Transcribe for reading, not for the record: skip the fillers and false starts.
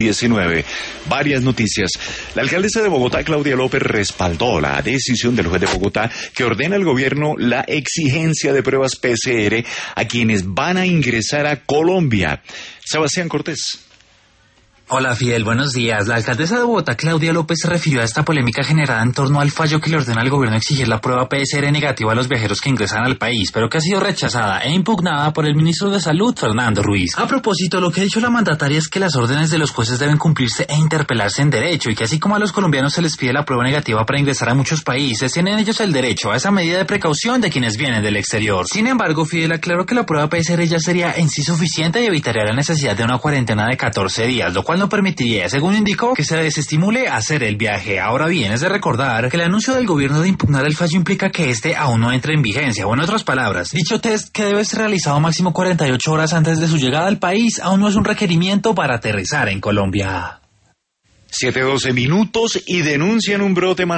19. Varias noticias. La alcaldesa de Bogotá, Claudia López, respaldó la decisión del juez de Bogotá que ordena al gobierno la exigencia de pruebas PCR a quienes van a ingresar a Colombia. Sebastián Cortés. Hola Fidel, buenos días. La alcaldesa de Bogotá, Claudia López, se refirió a esta polémica generada en torno al fallo que le ordena al gobierno exigir la prueba PCR negativa a los viajeros que ingresan al país, pero que ha sido rechazada e impugnada por el ministro de Salud, Fernando Ruiz. A propósito, lo que ha dicho la mandataria es que las órdenes de los jueces deben cumplirse e interpelarse en derecho, y que así como a los colombianos se les pide la prueba negativa para ingresar a muchos países, tienen ellos el derecho a esa medida de precaución de quienes vienen del exterior. Sin embargo, Fidel aclaró que la prueba PCR ya sería en sí suficiente y evitaría la necesidad de una cuarentena de 14 días, lo cual no permitiría, según indicó, que se desestimule hacer el viaje. Ahora bien, es de recordar que el anuncio del gobierno de impugnar el fallo implica que este aún no entre en vigencia, o en otras palabras, dicho test, que debe ser realizado máximo 48 horas antes de su llegada al país, aún no es un requerimiento para aterrizar en Colombia. 7:12 y denuncian un brote